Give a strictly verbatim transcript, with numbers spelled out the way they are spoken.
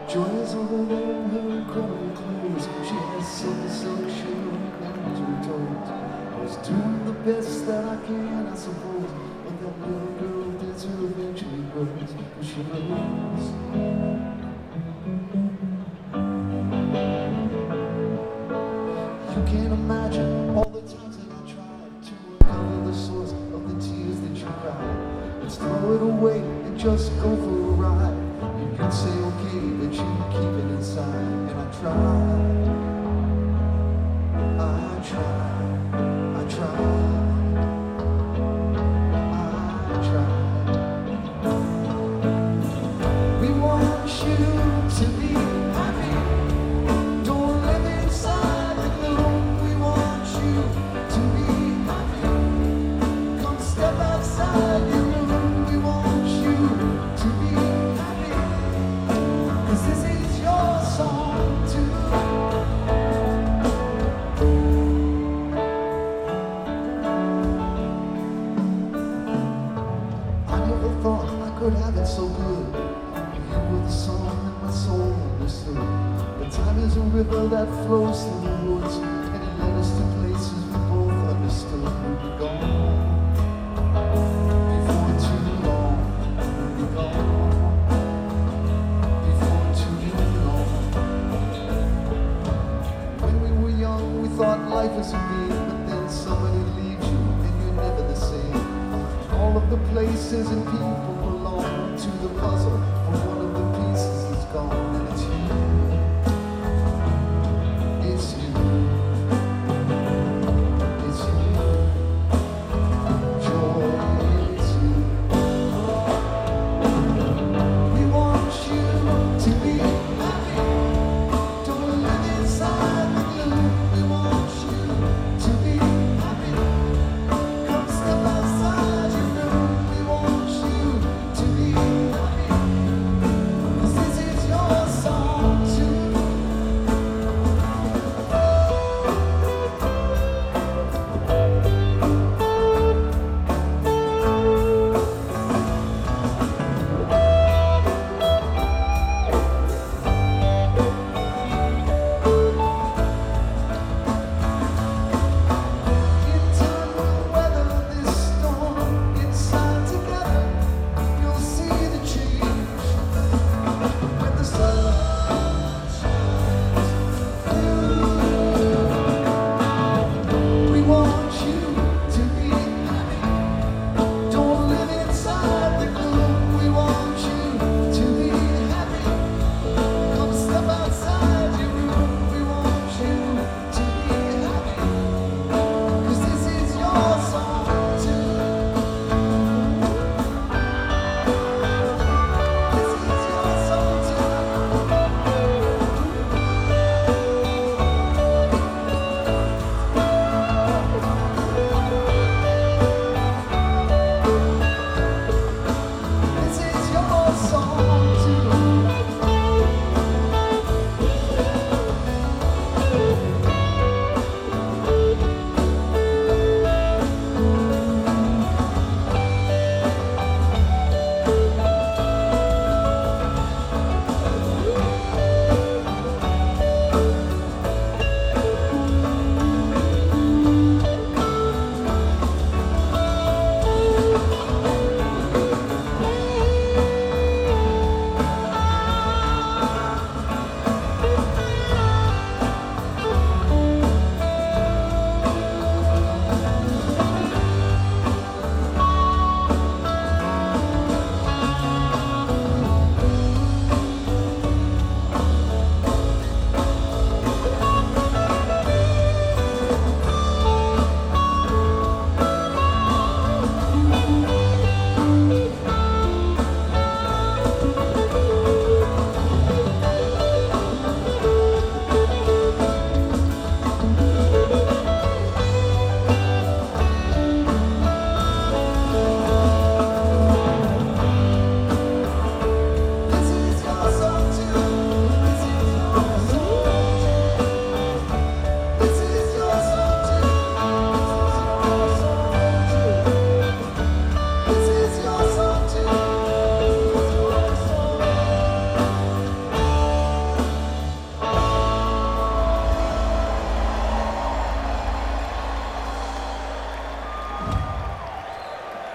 Joy is over there in her cold clothes. She has silky silk shoe down to her toes. I was doing the best that I can, I suppose, but that little girl did her eventually grows, and she knows. You can't imagine all the times that I tried to uncover the source of the tears that you cried. Let's throw it away and just go for a ride. You can say okay, but you keep it inside. And I tried, I tried, I tried, I tried. We want you to be happy. Don't live inside the gloom. We want you to be happy. Come step outside your room. We want you to be happy. 'Cause this is your song too. I never thought I could have it so good. You were the song that my soul understood. But time is a river that flows through the woods, and it led us to places we both understood. We'd be gone before too long. We'd be gone before too long. When we were young, we thought life was a game, but then somebody leaves you, and you're never the same. All of the places and people belong to the puzzle